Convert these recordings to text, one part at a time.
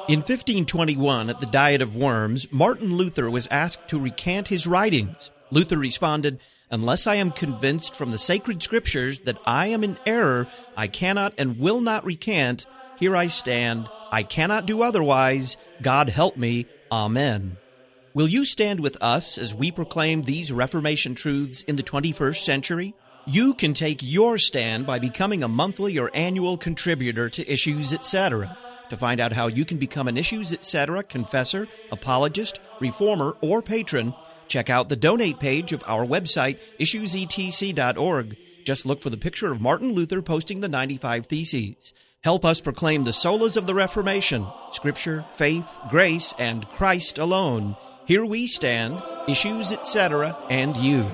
In 1521, at the Diet of Worms, Martin Luther was asked to recant his writings. Luther responded, "Unless I am convinced from the sacred scriptures that I am in error, I cannot and will not recant. Here I stand. I cannot do otherwise. God help me. Amen." Will you stand with us as we proclaim these Reformation truths in the 21st century? You can take your stand by becoming a monthly or annual contributor to Issues Etc. To find out how you can become an Issues Etc. confessor, apologist, reformer, or patron, check out the donate page of our website, issuesetc.org. Just look for the picture of Martin Luther posting the 95 Theses. Help us proclaim the solas of the Reformation, Scripture, faith, grace, and Christ alone. Here we stand, Issues Etc., and you.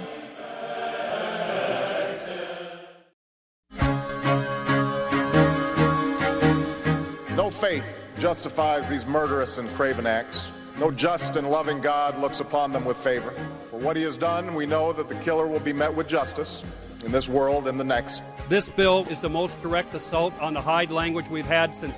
No faith justifies these murderous and craven acts. No just and loving God looks upon them with favor. For what he has done, we know that the killer will be met with justice in this world and the next. This bill is the most direct assault on the Hyde language we've had since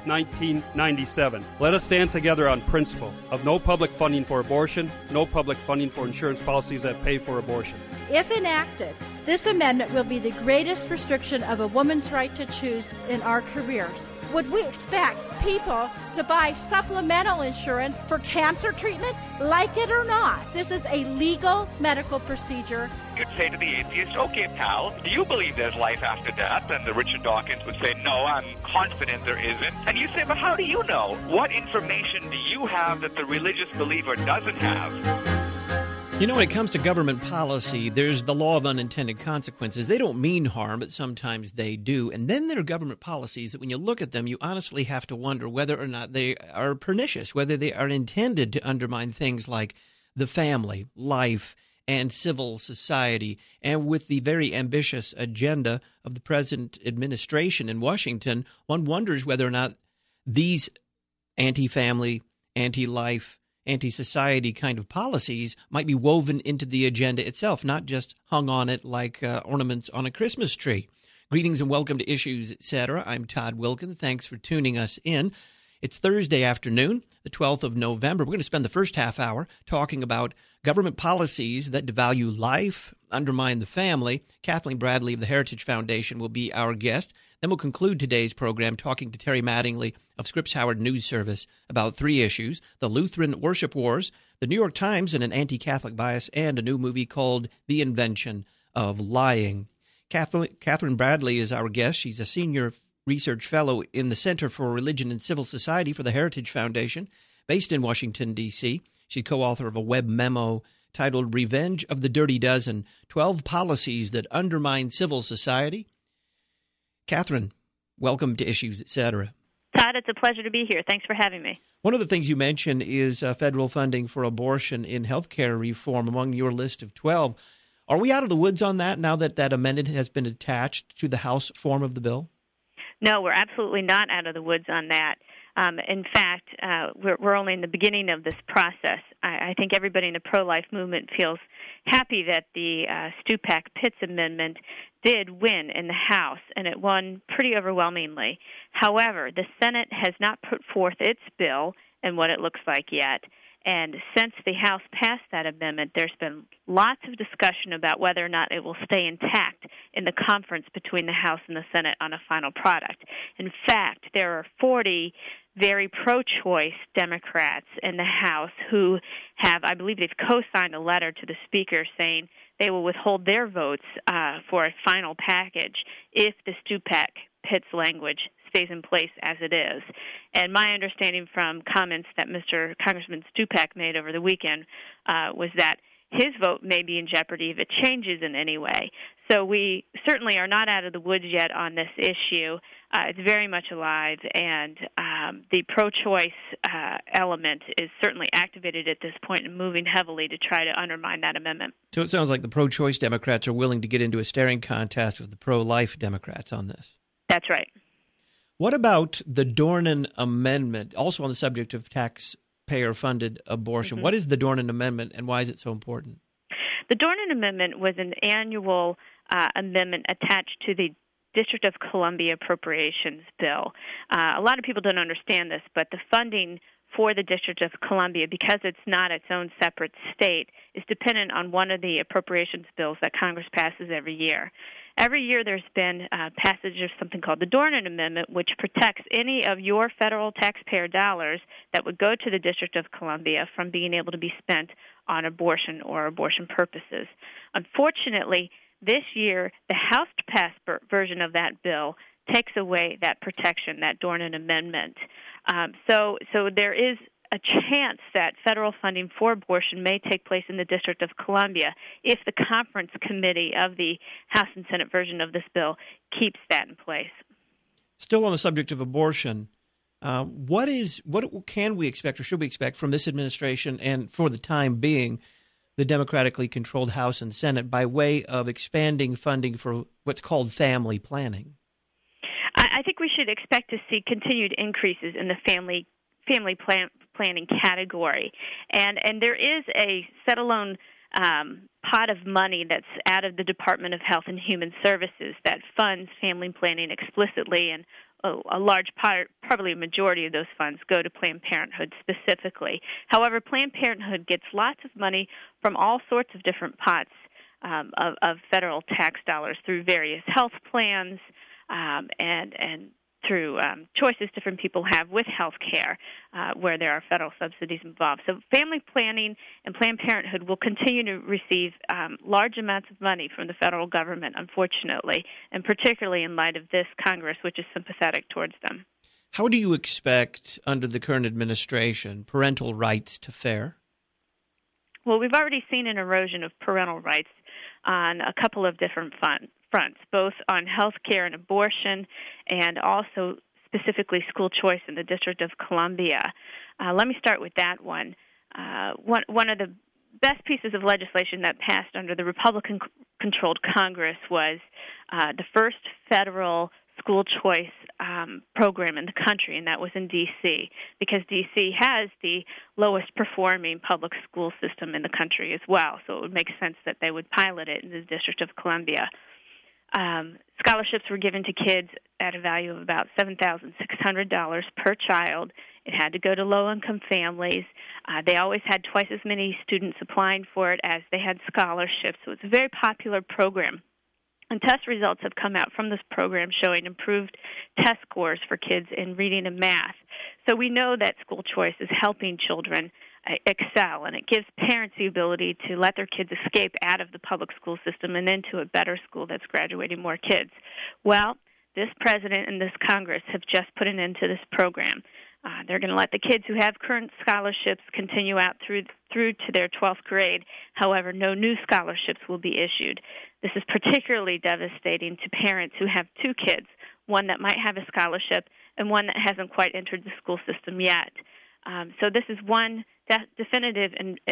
1997. Let us stand together on principle of no public funding for abortion, no public funding for insurance policies that pay for abortion. If enacted, this amendment will be the greatest restriction of a woman's right to choose in our careers. Would we expect people to buy supplemental insurance for cancer treatment? Like it or not, this is a legal medical procedure. You'd say to the atheist, "Okay, pal, do you believe there's life after death?" And the Richard Dawkins would say, "No, I'm confident there isn't." And you say, "But how do you know? What information do you have that the religious believer doesn't have?" You know, when it comes to government policy, there's the law of unintended consequences. They don't mean harm, but sometimes they do. And then there are government policies that when you look at them, you honestly have to wonder whether or not they are pernicious, whether they are intended to undermine things like the family, life, and civil society. And with the very ambitious agenda of the present administration in Washington, one wonders whether or not these anti-family, anti-life, anti-society kind of policies might be woven into the agenda itself, not just hung on it like ornaments on a Christmas tree. Greetings and welcome to Issues, Etc. I'm Todd Wilkin. Thanks for tuning us in. It's Thursday afternoon, the 12th of November. We're going to spend the first half hour talking about government policies that devalue life, undermine the family. Kathleen Bradley of the Heritage Foundation will be our guest. Then we'll conclude today's program talking to Terry Mattingly of Scripps Howard News Service about three issues: the Lutheran worship wars, the New York Times and an anti-Catholic bias, and a new movie called The Invention of Lying. Catherine Bradley is our guest. She's a senior research fellow in the Center for Religion and Civil Society for the Heritage Foundation, based in Washington, D.C. She's co-author of a web memo titled Revenge of the Dirty Dozen, 12 Policies That Undermine Civil Society. Catherine, welcome to Issues, Etc. Todd, it's a pleasure to be here. Thanks for having me. One of the things you mentioned is federal funding for abortion in healthcare reform among your list of 12. Are we out of the woods on that now that that amendment has been attached to the House form of the bill? No, we're absolutely not out of the woods on that. In fact, we're only in the beginning of this process. I think everybody in the pro-life movement feels happy that the Stupak-Pitts amendment did win in the House, and it won pretty overwhelmingly. However, the Senate has not put forth its bill and what it looks like yet. And since the House passed that amendment, there's been lots of discussion about whether or not it will stay intact in the conference between the House and the Senate on a final product. In fact, there are 40 very pro-choice Democrats in the House who have, I believe they've co-signed a letter to the Speaker saying they will withhold their votes for a final package if the Stupak-Pitts language stays in place as it is. And my understanding from comments that Mr. Congressman Stupak made over the weekend was that his vote may be in jeopardy if it changes in any way. So we certainly are not out of the woods yet on this issue. It's very much alive, and the pro-choice element is certainly activated at this point and moving heavily to try to undermine that amendment. So it sounds like the pro-choice Democrats are willing to get into a staring contest with the pro-life Democrats on this. That's right. What about the Dornan Amendment, also on the subject of taxpayer-funded abortion? What is the Dornan Amendment, and why is it so important? The Dornan Amendment was an annual amendment attached to the District of Columbia Appropriations Bill. A lot of people don't understand this, but the funding for the District of Columbia, because it's not its own separate state, is dependent on one of the appropriations bills that Congress passes every year. Every year there's been passage of something called the Dornan Amendment, which protects any of your federal taxpayer dollars that would go to the District of Columbia from being able to be spent on abortion or abortion purposes. Unfortunately, this year, the House-passed version of that bill takes away that protection, that Dornan Amendment. So there is a chance that federal funding for abortion may take place in the District of Columbia if the conference committee of the House and Senate version of this bill keeps that in place. Still on the subject of abortion, what can we expect or should we expect from this administration and, for the time being, the democratically controlled House and Senate by way of expanding funding for what's called family planning? I think we should expect to see continued increases in the family planning category, and there is a set-alone pot of money that's out of the Department of Health and Human Services that funds family planning explicitly, and a large part, probably a majority of those funds, go to Planned Parenthood specifically. However, Planned Parenthood gets lots of money from all sorts of different pots of federal tax dollars through various health plans and through choices different people have with health care where there are federal subsidies involved. So family planning and Planned Parenthood will continue to receive large amounts of money from the federal government, unfortunately, and particularly in light of this Congress, which is sympathetic towards them. How do you expect, under the current administration, parental rights to fare? Well, we've already seen an erosion of parental rights on a couple of different fronts, both on health care and abortion, and also specifically school choice in the District of Columbia. Let me start with that one. One of the best pieces of legislation that passed under the Republican-controlled Congress was the first federal school choice program in the country, and that was in D.C., because D.C. has the lowest performing public school system in the country as well, so it would make sense that they would pilot it in the District of Columbia. Scholarships were given to kids at a value of about $7,600 per child. It had to go to low-income families. They always had twice as many students applying for it as they had scholarships, so it's a very popular program. And test results have come out from this program showing improved test scores for kids in reading and math. So we know that school choice is helping children excel, and it gives parents the ability to let their kids escape out of the public school system and into a better school that's graduating more kids. Well, this president and this Congress have just put an end to this program. They're going to let the kids who have current scholarships continue out through to their 12th grade. However, no new scholarships will be issued. This is particularly devastating to parents who have two kids, one that might have a scholarship and one that hasn't quite entered the school system yet. So this is one definitive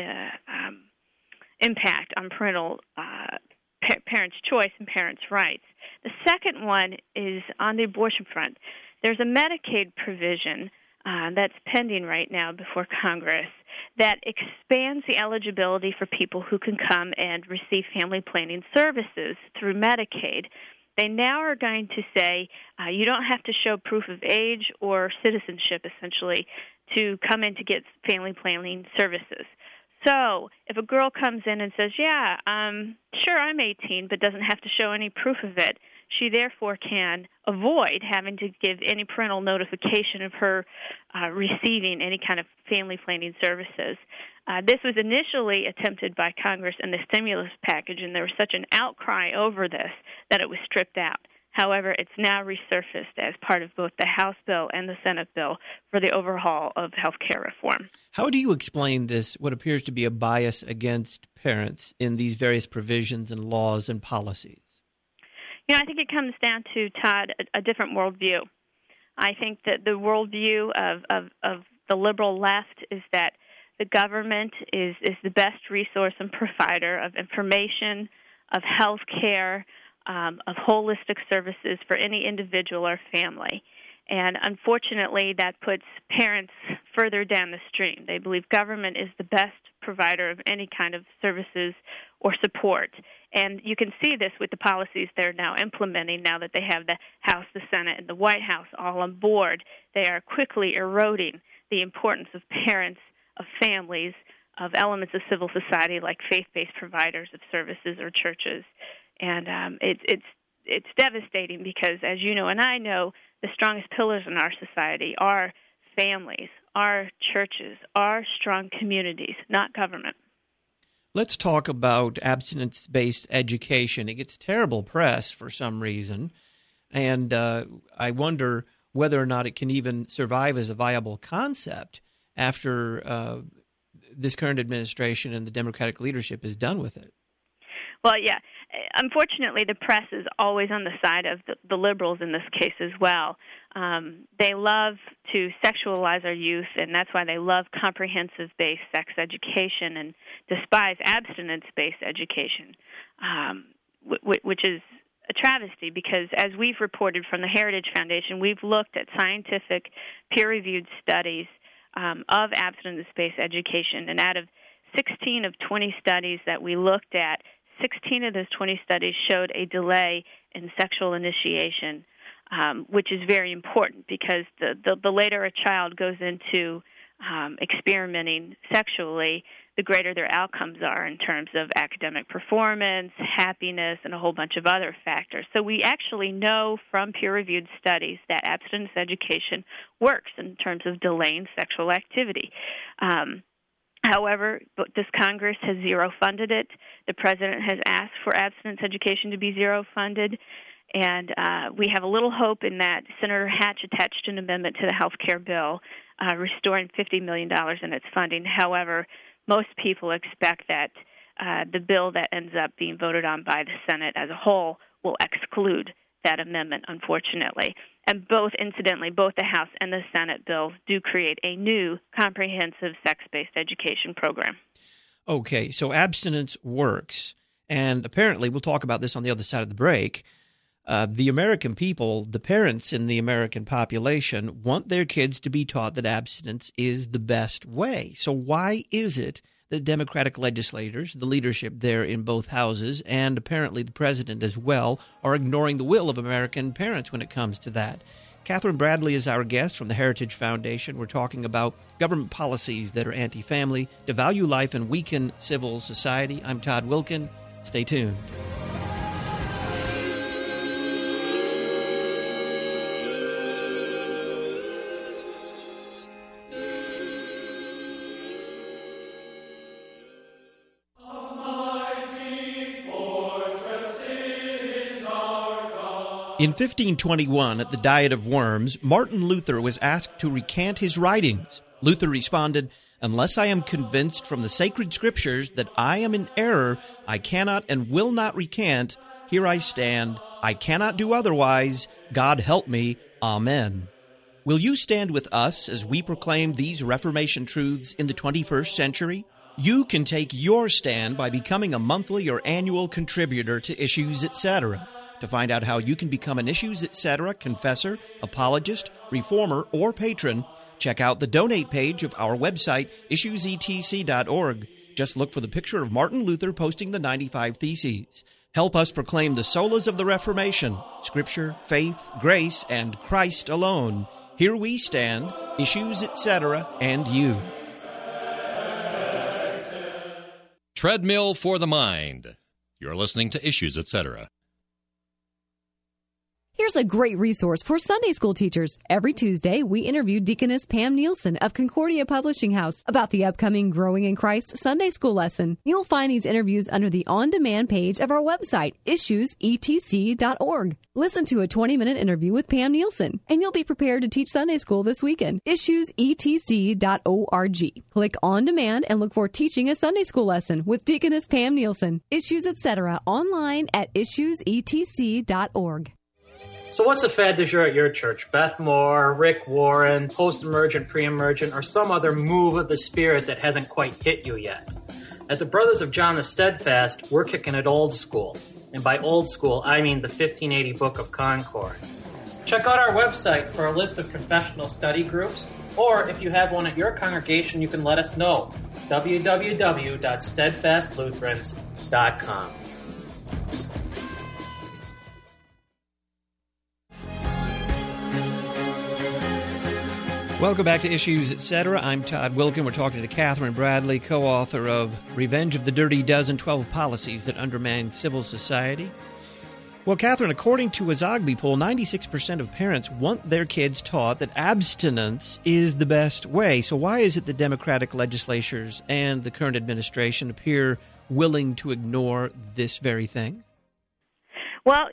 impact on parental parents' choice and parents' rights. The second one is on the abortion front. There's a Medicaid provision that's pending right now before Congress that expands the eligibility for people who can come and receive family planning services through Medicaid. They now are going to say you don't have to show proof of age or citizenship, essentially, to come in to get family planning services. So if a girl comes in and says, yeah, sure, I'm 18, but doesn't have to show any proof of it, she therefore can avoid having to give any parental notification of her receiving any kind of family planning services. This was initially attempted by Congress in the stimulus package, and there was such an outcry over this that it was stripped out. However, it's now resurfaced as part of both the House bill and the Senate bill for the overhaul of health care reform. How do you explain this, what appears to be a bias against parents in these various provisions and laws and policies? You know, I think it comes down to, Todd, a different worldview. I think that the worldview of the liberal left is that the government is the best resource and provider of information, of health care, of holistic services for any individual or family. And unfortunately, that puts parents further down the stream. They believe government is the best provider of any kind of services or support. And you can see this with the policies they're now implementing now that they have the House, the Senate, and the White House all on board. They are quickly eroding the importance of parents, of families, of elements of civil society like faith-based providers of services or churches. And it's devastating because, as you know and I know, the strongest pillars in our society are families, are churches, are strong communities, not government. Let's talk about abstinence-based education. It gets terrible press for some reason, and I wonder whether or not it can even survive as a viable concept after this current administration and the Democratic leadership is done with it. Well, yeah. Unfortunately, the press is always on the side of the liberals in this case as well. They love to sexualize our youth, and that's why they love comprehensive-based sex education and despise abstinence-based education, which is a travesty because, as we've reported from the Heritage Foundation, we've looked at scientific, peer-reviewed studies of abstinence-based education, and out of 16 of 20 studies that we looked at, 16 of those 20 studies showed a delay in sexual initiation, which is very important because the later a child goes into experimenting sexually, the greater their outcomes are in terms of academic performance, happiness, and a whole bunch of other factors. So we actually know from peer-reviewed studies that abstinence education works in terms of delaying sexual activity. However, this Congress has zero-funded it. The President has asked for abstinence education to be zero-funded, and we have a little hope in that Senator Hatch attached an amendment to the health care bill restoring $50 million in its funding. However, most people expect that the bill that ends up being voted on by the Senate as a whole will exclude that amendment, unfortunately. And incidentally, both the House and the Senate bills do create a new comprehensive sex-based education program. Okay, so abstinence works. And apparently, we'll talk about this on the other side of the break, the American people, the parents in the American population, want their kids to be taught that abstinence is the best way. So why is it that Democratic legislators, the leadership there in both houses, and apparently the president as well, are ignoring the will of American parents when it comes to that? Catherine Bradley is our guest from the Heritage Foundation. We're talking about government policies that are anti-family, devalue life, and weaken civil society. I'm Todd Wilkin. Stay tuned. In 1521, at the Diet of Worms, Martin Luther was asked to recant his writings. Luther responded, "Unless I am convinced from the sacred scriptures that I am in error, I cannot and will not recant. Here I stand. I cannot do otherwise. God help me. Amen." Will you stand with us as we proclaim these Reformation truths in the 21st century? You can take your stand by becoming a monthly or annual contributor to Issues Etc. To find out how you can become an Issues Etc. confessor, apologist, reformer, or patron, check out the donate page of our website, issuesetc.org. Just look for the picture of Martin Luther posting the 95 Theses. Help us proclaim the solas of the Reformation, Scripture, faith, grace, and Christ alone. Here we stand, Issues Etc., and you. Treadmill for the Mind. You're listening to Issues Etc. Here's a great resource for Sunday school teachers. Every Tuesday, we interview Deaconess Pam Nielsen of Concordia Publishing House about the upcoming Growing in Christ Sunday school lesson. You'll find these interviews under the on-demand page of our website, issuesetc.org. Listen to a 20-minute interview with Pam Nielsen, and you'll be prepared to teach Sunday school this weekend. Issuesetc.org. Click On Demand and look for Teaching a Sunday School Lesson with Deaconess Pam Nielsen. Issues Etc. online at issuesetc.org. So what's the fad du jour at your church? Beth Moore, Rick Warren, post-emergent, pre-emergent, or some other move of the Spirit that hasn't quite hit you yet? At the Brothers of John the Steadfast, we're kicking it old school. And by old school, I mean the 1580 Book of Concord. Check out our website for a list of confessional study groups, or if you have one at your congregation, you can let us know. www.steadfastlutherans.com. Welcome back to Issues Etc. I'm Todd Wilkin. We're talking to Catherine Bradley, co-author of Revenge of the Dirty Dozen, 12 Policies That Undermine Civil Society. Well, Catherine, according to a Zogby poll, 96% of parents want their kids taught that abstinence is the best way. So why is it the Democratic legislatures and the current administration appear willing to ignore this very thing? Well,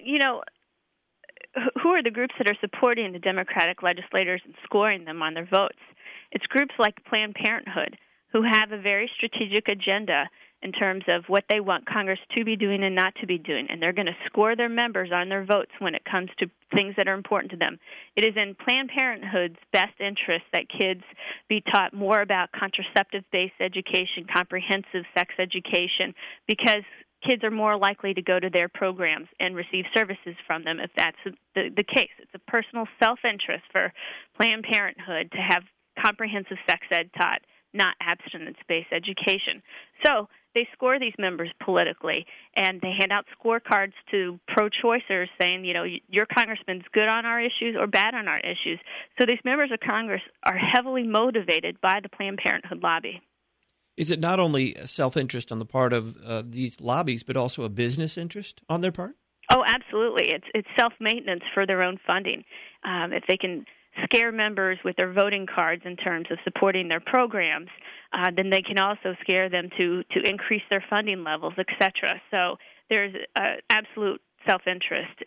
who are the groups that are supporting the Democratic legislators and scoring them on their votes? It's groups like Planned Parenthood, who have a very strategic agenda in terms of what they want Congress to be doing and not to be doing, and they're going to score their members on their votes when it comes to things that are important to them. It is in Planned Parenthood's best interest that kids be taught more about contraceptive-based education, comprehensive sex education, because kids are more likely to go to their programs and receive services from them if that's the case. It's a personal self-interest for Planned Parenthood to have comprehensive sex ed taught, not abstinence-based education. So they score these members politically, and they hand out scorecards to pro-choicers saying, your congressman's good on our issues or bad on our issues. So these members of Congress are heavily motivated by the Planned Parenthood lobby. Is it not only a self-interest on the part of these lobbies, but also a business interest on their part? Oh, absolutely. It's self-maintenance for their own funding. If they can scare members with their voting cards in terms of supporting their programs, then they can also scare them to increase their funding levels, et cetera. So there's absolute self-interest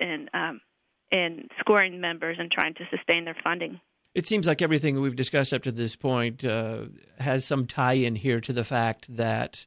in scoring members and trying to sustain their funding. It seems like everything we've discussed up to this point has some tie-in here to the fact that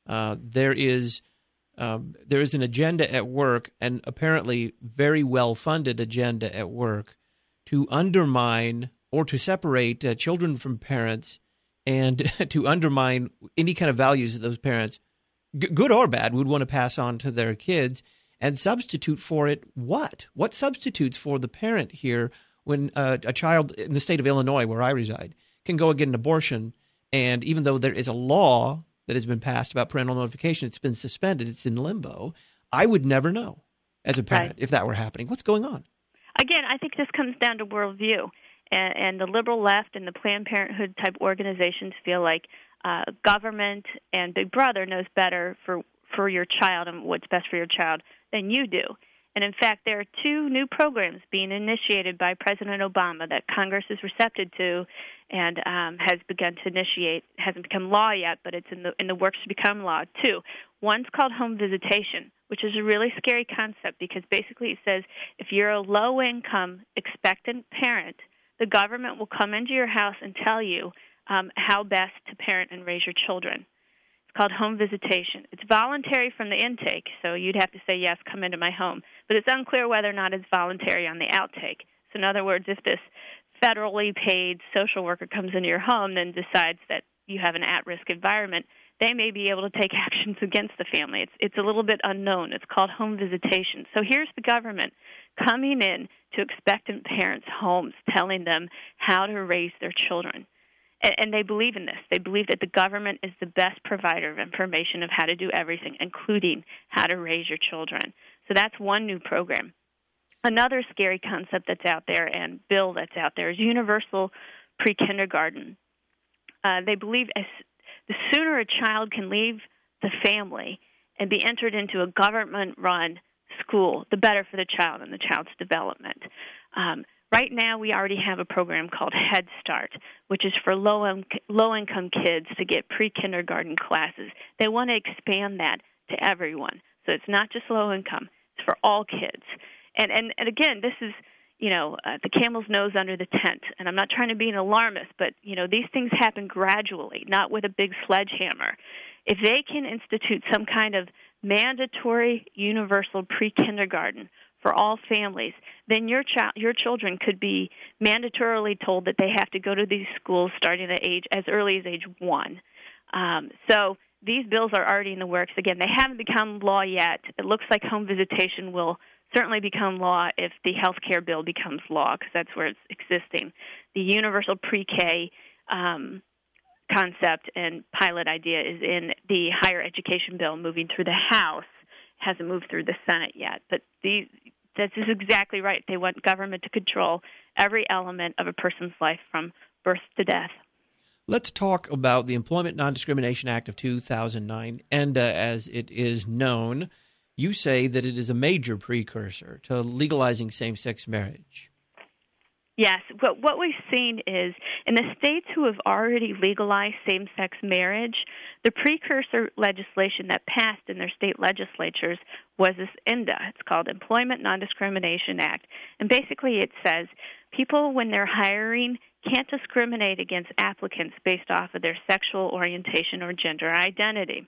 there is an agenda at work, and apparently very well-funded agenda at work, to undermine or to separate children from parents and to undermine any kind of values that those parents, good or bad, would want to pass on to their kids, and substitute for it what? What substitutes for the parent here when a child in the state of Illinois, where I reside, can go and get an abortion, and even though there is a law that has been passed about parental notification, it's been suspended, it's in limbo, I would never know as a parent if that were happening. What's going on? Again, I think this comes down to worldview. And the liberal left and the Planned Parenthood type organizations feel like government and Big Brother knows better for your child and what's best for your child than you do. And in fact, there are two new programs being initiated by President Obama that Congress is receptive to and has begun to initiate. It hasn't become law yet, but it's in the works to become law too. One's called home visitation, which is a really scary concept because basically it says if you're a low-income expectant parent, the government will come into your house and tell you how best to parent and raise your children. It's called home visitation. It's voluntary from the intake, so you'd have to say, yes, come into my home. But it's unclear whether or not it's voluntary on the outtake. So in other words, if this federally paid social worker comes into your home and decides that you have an at-risk environment, they may be able to take actions against the family. It's a little bit unknown. It's called home visitation. So here's the government coming in to expectant parents' homes, telling them how to raise their children. And they believe in this. They believe that the government is the best provider of information of how to do everything, including how to raise your children. So that's one new program. Another scary concept that's out there and bill that's out there is universal pre-kindergarten. They believe the sooner a child can leave the family and be entered into a government-run school, the better for the child and the child's development. Right now, we already have a program called Head Start, which is for low-income kids to get pre-kindergarten classes. They want to expand that to everyone. So it's not just low-income. It's for all kids. And again, this is, the camel's nose under the tent. And I'm not trying to be an alarmist, but, these things happen gradually, not with a big sledgehammer. If they can institute some kind of mandatory universal pre-kindergarten for all families, then your children could be mandatorily told that they have to go to these schools starting at as early as age 1. So these bills are already in the works. Again, they haven't become law yet. It looks like home visitation will certainly become law if the health care bill becomes law, because that's where it's existing. The universal pre-K concept and pilot idea is in the higher education bill moving through the House. Hasn't moved through the Senate yet, but this is exactly right. They want government to control every element of a person's life from birth to death. Let's talk about the Employment Non-Discrimination Act of 2009. ENDA, as it is known, you say that it is a major precursor to legalizing same-sex marriage. Yes. What we've seen is in the states who have already legalized same-sex marriage, the precursor legislation that passed in their state legislatures was this ENDA. It's called Employment Non-Discrimination Act. And basically it says people, when they're hiring, can't discriminate against applicants based off of their sexual orientation or gender identity.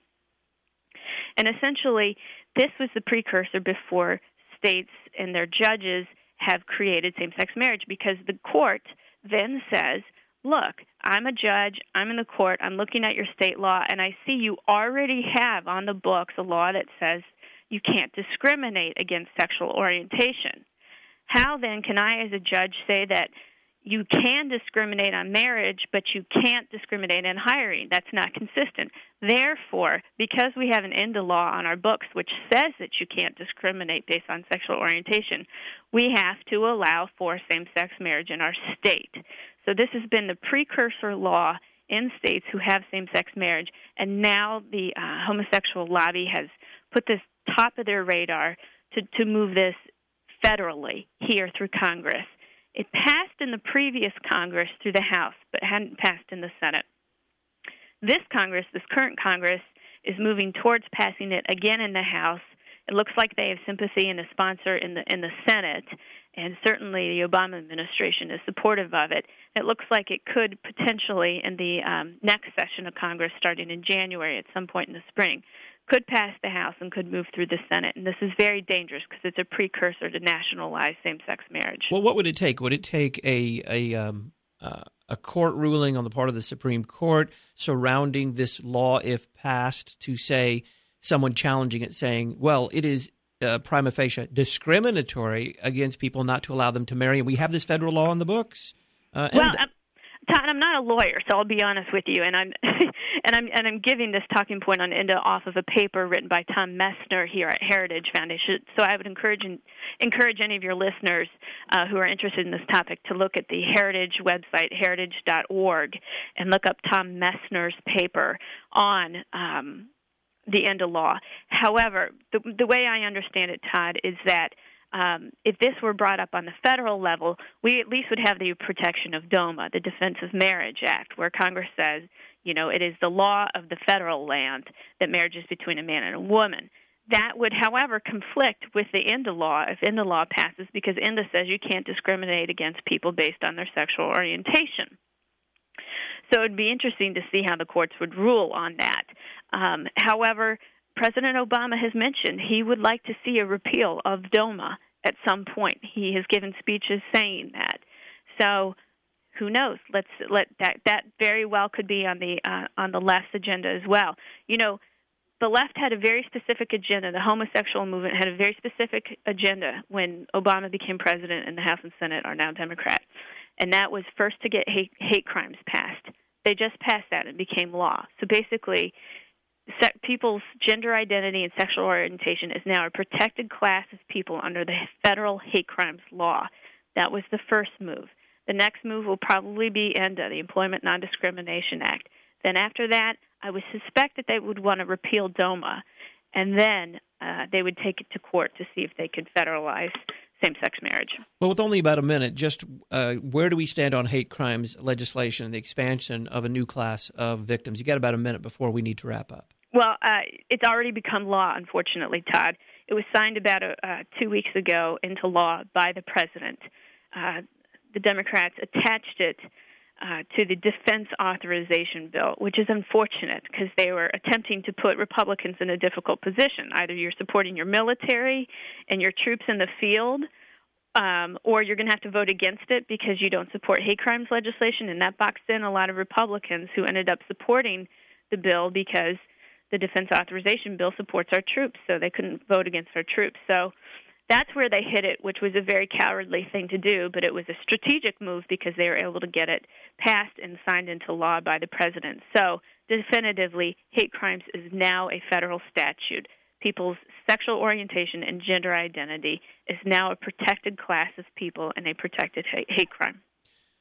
And essentially, this was the precursor before states and their judges have created same-sex marriage, because the court then says, look, I'm a judge, I'm in the court, I'm looking at your state law, and I see you already have on the books a law that says you can't discriminate against sexual orientation. How then can I as a judge say that you can discriminate on marriage, but you can't discriminate in hiring? That's not consistent. Therefore, because we have an ENDA law on our books which says that you can't discriminate based on sexual orientation, we have to allow for same-sex marriage in our state. So this has been the precursor law in states who have same-sex marriage, and now the homosexual lobby has put this top of their radar to move this federally here through Congress. It passed in the previous Congress through the House, but hadn't passed in the Senate. This Congress, this current Congress, is moving towards passing it again in the House. It looks like they have sympathy and a sponsor in the Senate, and certainly the Obama administration is supportive of it. It looks like it could potentially, in the next session of Congress starting in January at some point in the spring, could pass the House and could move through the Senate. And this is very dangerous because it's a precursor to nationalize same-sex marriage. Well, what would it take? Would it take a court ruling on the part of the Supreme Court surrounding this law, if passed, to say someone challenging it saying, well, it is prima facie discriminatory against people not to allow them to marry, and we have this federal law on the books? Todd, I'm not a lawyer, so I'll be honest with you, and I'm giving this talking point on ENDA off of a paper written by Tom Messner here at Heritage Foundation. So I would encourage any of your listeners who are interested in this topic to look at the Heritage website, heritage.org, and look up Tom Messner's paper on the ENDA law. However, the way I understand it, Todd, is that if this were brought up on the federal level, we at least would have the protection of DOMA, the Defense of Marriage Act, where Congress says, it is the law of the federal land that marriage is between a man and a woman. That would, however, conflict with the ENDA law if ENDA law passes, because ENDA says you can't discriminate against people based on their sexual orientation. So it would be interesting to see how the courts would rule on that. However, President Obama has mentioned he would like to see a repeal of DOMA at some point. He has given speeches saying that. So who knows? That very well could be on the left's agenda as well. The left had a very specific agenda. The homosexual movement had a very specific agenda when Obama became president, and the House and Senate are now Democrat. And that was first to get hate crimes passed. They just passed that and became law. So basically, people's gender identity and sexual orientation is now a protected class of people under the federal hate crimes law. That was the first move. The next move will probably be ENDA, the Employment Non-Discrimination Act. Then after that, I would suspect that they would want to repeal DOMA, and then they would take it to court to see if they could federalize same-sex marriage. Well, with only about a minute, just where do we stand on hate crimes legislation and the expansion of a new class of victims? You got about a minute before we need to wrap up. Well, it's already become law, unfortunately, Todd. It was signed about 2 weeks ago into law by the president. The Democrats attached it to the Defense Authorization Bill, which is unfortunate because they were attempting to put Republicans in a difficult position. Either you're supporting your military and your troops in the field, or you're going to have to vote against it because you don't support hate crimes legislation, and that boxed in a lot of Republicans who ended up supporting the bill because the Defense Authorization Bill supports our troops, so they couldn't vote against our troops. So that's where they hit it, which was a very cowardly thing to do, but it was a strategic move because they were able to get it passed and signed into law by the president. So definitively, hate crimes is now a federal statute. People's sexual orientation and gender identity is now a protected class of people and a protected hate crime.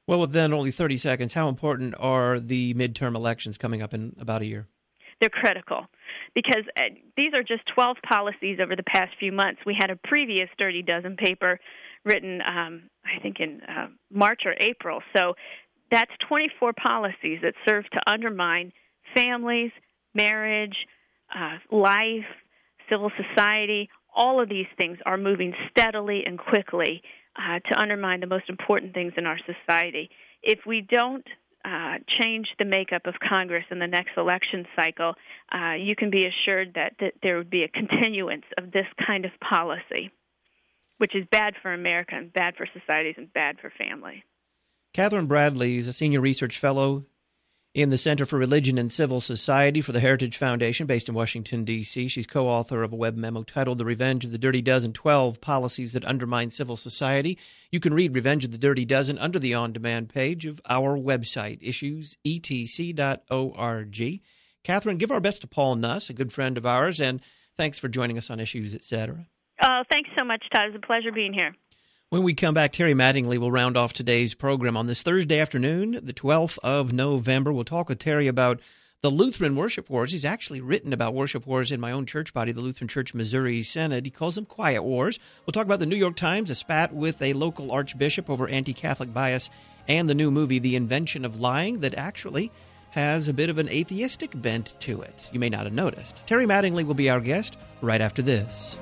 Well, with then only 30 seconds, how important are the midterm elections coming up in about a year? They're critical because these are just 12 policies over the past few months. We had a previous Dirty Dozen paper written, I think, in March or April. So that's 24 policies that serve to undermine families, marriage, life, civil society. All of these things are moving steadily and quickly to undermine the most important things in our society. If we don't change the makeup of Congress in the next election cycle, you can be assured that there would be a continuance of this kind of policy, which is bad for America and bad for societies and bad for family. Catherine Bradley is a senior research fellow in the Center for Religion and Civil Society for the Heritage Foundation based in Washington, D.C. She's co-author of a web memo titled The Revenge of the Dirty Dozen, 12 Policies That Undermine Civil Society. You can read Revenge of the Dirty Dozen under the on-demand page of our website, issuesetc.org. Catherine, give our best to Paul Nuss, a good friend of ours, and thanks for joining us on Issues, Etc. Thanks so much, Todd. It was a pleasure being here. When we come back, Terry Mattingly will round off today's program. On this Thursday afternoon, the 12th of November, we'll talk with Terry about the Lutheran worship wars. He's actually written about worship wars in my own church body, the Lutheran Church Missouri Synod. He calls them quiet wars. We'll talk about the New York Times, a spat with a local archbishop over anti-Catholic bias, and the new movie, The Invention of Lying, that actually has a bit of an atheistic bent to it. You may not have noticed. Terry Mattingly will be our guest right after this.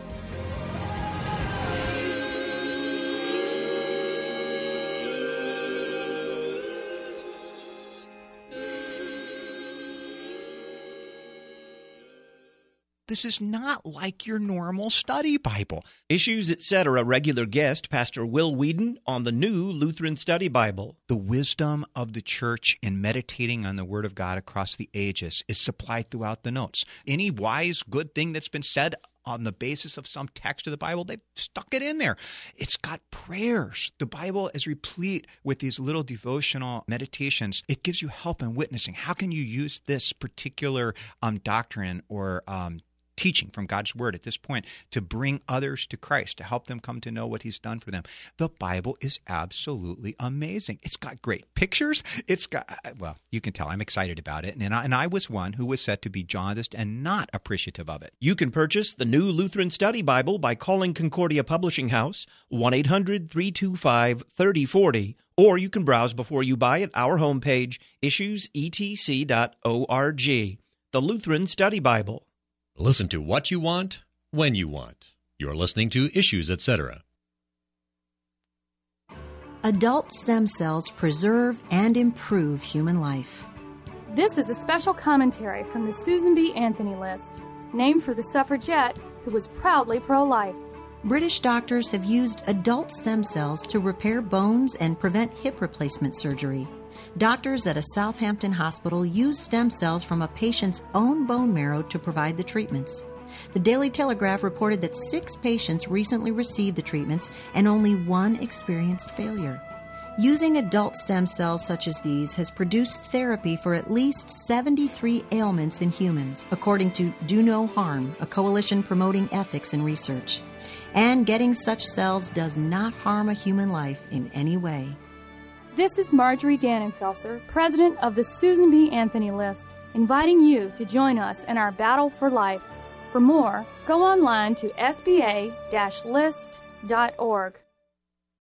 This is not like your normal study Bible. Issues, Etc. regular guest, Pastor Will Whedon, on the new Lutheran Study Bible. The wisdom of the church in meditating on the Word of God across the ages is supplied throughout the notes. Any wise, good thing that's been said on the basis of some text of the Bible, they've stuck it in there. It's got prayers. The Bible is replete with these little devotional meditations. It gives you help in witnessing. How can you use this particular doctrine or teaching from God's Word at this point to bring others to Christ, to help them come to know what He's done for them? The Bible is absolutely amazing. It's got great pictures. It's got, well, you can tell I'm excited about it. And I was one who was said to be jaundiced and not appreciative of it. You can purchase the new Lutheran Study Bible by calling Concordia Publishing House, 1-800-325-3040, or you can browse before you buy at our homepage, issuesetc.org. The Lutheran Study Bible. Listen to what you want, when you want. You're listening to Issues, Etc. Adult stem cells preserve and improve human life. This is a special commentary from the Susan B. Anthony List, named for the suffragette who was proudly pro-life. British doctors have used adult stem cells to repair bones and prevent hip replacement surgery. Doctors at a Southampton hospital used stem cells from a patient's own bone marrow to provide the treatments. The Daily Telegraph reported that 6 patients recently received the treatments and only 1 experienced failure. Using adult stem cells such as these has produced therapy for at least 73 ailments in humans, according to Do No Harm, a coalition promoting ethics in research. And getting such cells does not harm a human life in any way. This is Marjorie Dannenfelser, president of the Susan B. Anthony List, inviting you to join us in our battle for life. For more, go online to sba-list.org.